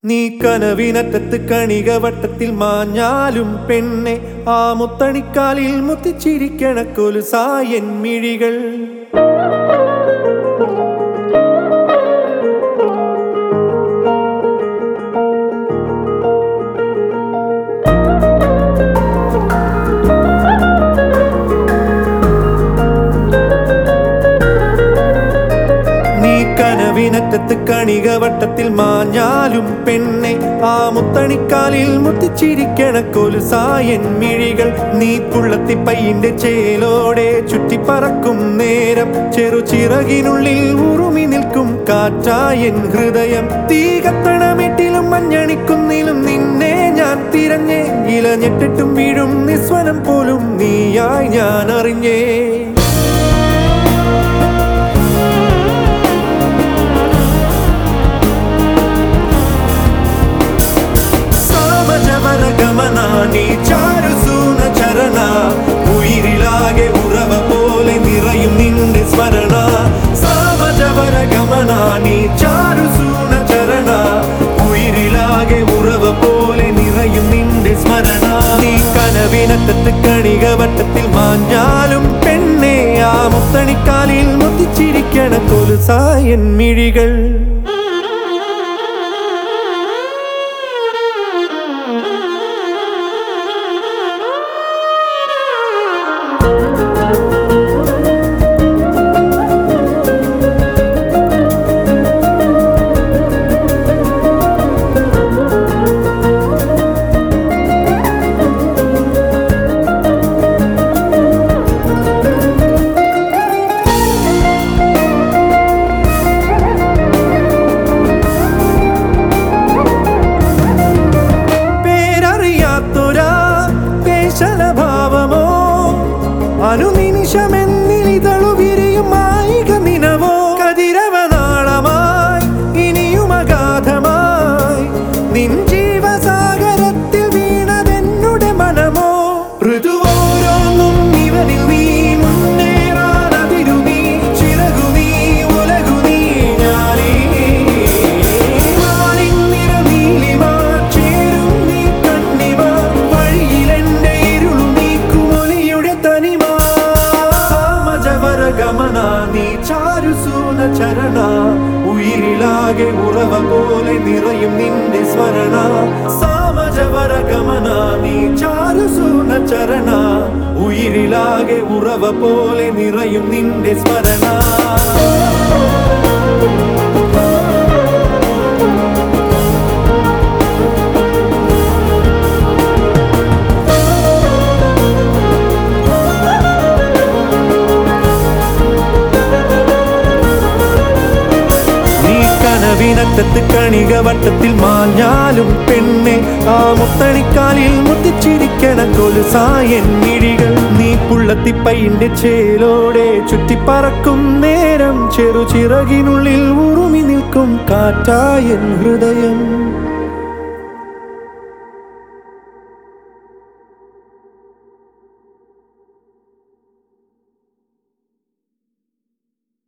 നീ കനവിനറ്റത്ത് കണികവട്ടത്തിൽ മാഞ്ഞാലും പെണ്ണെ ആ മുത്തണിക്കാലിൽ മുത്തിച്ചിരിക്കണ കൊലുസായൻ മിഴികൾ. കനവിനറ്റത്ത് കണികവട്ടത്തിൽ മാഞ്ഞാലും പെണ്ണെ ആ മുത്തണിക്കാലിൽ മുത്തിച്ചിരിക്കണ കൊലുസായൻ മിഴികൾ. നീ പുള്ളത്തിപ്പയ്യന്റെ ചേലോടെ ചുറ്റിപ്പറക്കും നേരം ചെറുചിറകിനുള്ളിൽ ഉറുമി നിൽക്കും കാറ്റായൻ ഹൃദയം. തീ കത്തണമെട്ടിലും മഞ്ഞണിക്കുന്നിലും നിന്നെ ഞാൻ തിരഞ്ഞേ, ഇലഞ്ഞെട്ടിട്ടും വീഴും നിസ്വനം പോലും നീയായി ഞാൻ അറിഞ്ഞേ. നീ ചാരുസൂന ചരണ ഉയിരിലാകെ ഉറവ പോലെ നിറയും നിന്റെ സ്മരണ. സാമജവര ഗമന നീ ചാരുസൂന ചരണ ഉയിരിലാകെ ഉറവ പോലെ നിറയും നിന്റെ സ്മരണ. നീ കനവിനറ്റത്ത് കണികവട്ടത്തിൽ മാഞ്ഞാലും പെണ്ണെ ആ മുത്തണിക്കാലിൽ മുത്തിച്ചിരിക്കണ കൊലുസായൻ മിഴികൾ. ഭാവമോ അനുനിമിഷമെന്നിതളു വിരിയും മായിക നിനവോ, കതിരവനാളമായി ഇനിയും അഗാധമായി നിൻ ജീവസാഗരത്തിൽ വീണതെന്നുടെ മനമോ. ഋതുവോരോന്നും ഇവനിൽ നീ മുന്നേറാനതിരു നീ ചിറകു നീ ഉലകു നീ ഞാനീ നിറ നീലിമ ചേരും നീ കണ്ണിമ വഴിയിലെന്റെ ഗമന നീ ചാരുസൂന ചരണ ഉയിരിലാകെ ഉറവ പോലെ നിറയും നിന്റെ സ്മരണ. സാമജവര ഗമന നീ ചാരുസൂന ചരണ ഉയിരിലാകെ ഉറവ പോലെ നിറയും നിന്റെ സ്മരണ. കനവിനറ്റത്ത് കണികവട്ടത്തിൽ മാഞ്ഞാലും പെണ്ണെ ആ മുത്തണിക്കാലിൽ മുത്തിച്ചിരിക്കണ കൊലുസായൻ മിഴികൾ. നീ പുള്ളത്തിപ്പയ്യന്റെ ചേലോടെ ചുറ്റിപ്പറക്കും നേരം ചെറുചിറകിനുള്ളിൽ ഉറുമി നിൽക്കും കാറ്റായൻ ഹൃദയം.